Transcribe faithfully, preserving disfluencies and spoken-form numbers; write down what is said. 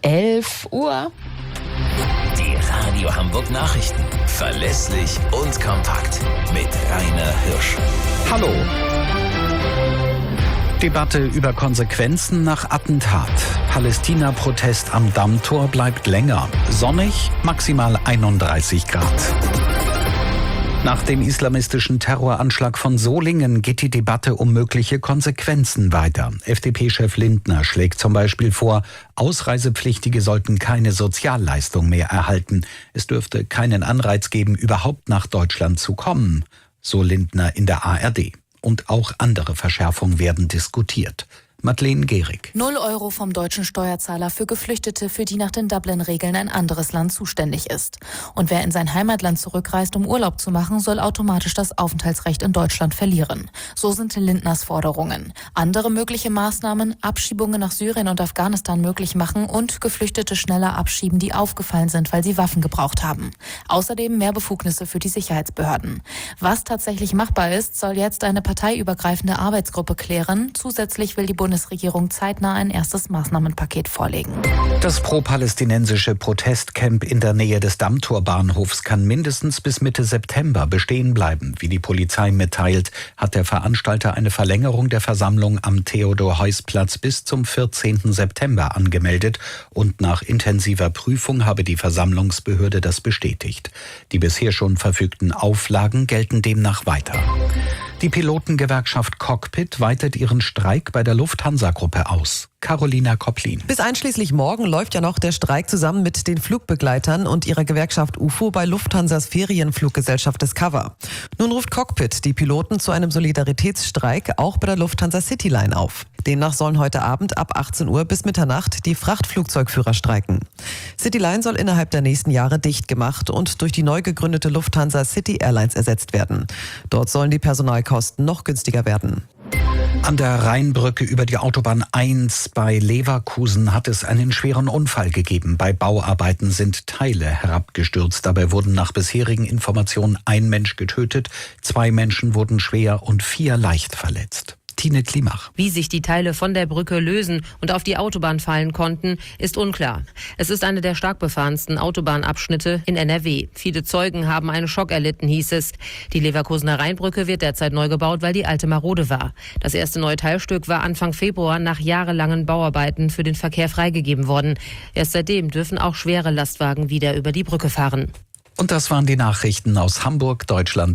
elf Uhr. Die Radio Hamburg Nachrichten. Verlässlich und kompakt. Mit Rainer Hirsch. Hallo. Debatte über Konsequenzen nach Attentat. Palästina-Protest am Dammtor bleibt länger. Sonnig, maximal einunddreißig Grad. Nach dem islamistischen Terroranschlag von Solingen geht die Debatte um mögliche Konsequenzen weiter. F D P-Chef Lindner schlägt zum Beispiel vor, Ausreisepflichtige sollten keine Sozialleistung mehr erhalten. Es dürfte keinen Anreiz geben, überhaupt nach Deutschland zu kommen, so Lindner in der A R D. Und auch andere Verschärfungen werden diskutiert. Madeleine Gehrig. Null Euro vom deutschen Steuerzahler für Geflüchtete, für die nach den Dublin-Regeln ein anderes Land zuständig ist. Und wer in sein Heimatland zurückreist, um Urlaub zu machen, soll automatisch das Aufenthaltsrecht in Deutschland verlieren. So sind Lindners Forderungen. Andere mögliche Maßnahmen: Abschiebungen nach Syrien und Afghanistan möglich machen und Geflüchtete schneller abschieben, die aufgefallen sind, weil sie Waffen gebraucht haben. Außerdem mehr Befugnisse für die Sicherheitsbehörden. Was tatsächlich machbar ist, soll jetzt eine parteiübergreifende Arbeitsgruppe klären. Zusätzlich will die Bundesregierung Bundesregierung zeitnah ein erstes Maßnahmenpaket vorlegen. Das pro-palästinensische Protestcamp in der Nähe des Dammtorbahnhofs kann mindestens bis Mitte September bestehen bleiben. Wie die Polizei mitteilt, hat der Veranstalter eine Verlängerung der Versammlung am Theodor-Heuss-Platz bis zum vierzehnten September angemeldet und nach intensiver Prüfung habe die Versammlungsbehörde das bestätigt. Die bisher schon verfügten Auflagen gelten demnach weiter. Die Pilotengewerkschaft Cockpit weitet ihren Streik bei der Lufthansa-Gruppe aus. Carolina Kopplin. Bis einschließlich morgen läuft ja noch der Streik zusammen mit den Flugbegleitern und ihrer Gewerkschaft U F O bei Lufthansas Ferienfluggesellschaft Discover. Nun ruft Cockpit die Piloten zu einem Solidaritätsstreik auch bei der Lufthansa Cityline auf. Demnach sollen heute Abend ab achtzehn Uhr bis Mitternacht die Frachtflugzeugführer streiken. Cityline soll innerhalb der nächsten Jahre dicht gemacht und durch die neu gegründete Lufthansa City Airlines ersetzt werden. Dort sollen die Personalkosten noch günstiger werden. An der Rheinbrücke über die Autobahn eins bei Leverkusen hat es einen schweren Unfall gegeben. Bei Bauarbeiten sind Teile herabgestürzt. Dabei wurden nach bisherigen Informationen ein Mensch getötet, zwei Menschen wurden schwer und vier leicht verletzt. Tine Klimach. Wie sich die Teile von der Brücke lösen und auf die Autobahn fallen konnten, ist unklar. Es ist eine der stark befahrensten Autobahnabschnitte in N R W. Viele Zeugen haben einen Schock erlitten, hieß es. Die Leverkusener Rheinbrücke wird derzeit neu gebaut, weil die alte marode war. Das erste neue Teilstück war Anfang Februar nach jahrelangen Bauarbeiten für den Verkehr freigegeben worden. Erst seitdem dürfen auch schwere Lastwagen wieder über die Brücke fahren. Und das waren die Nachrichten aus Hamburg, Deutschland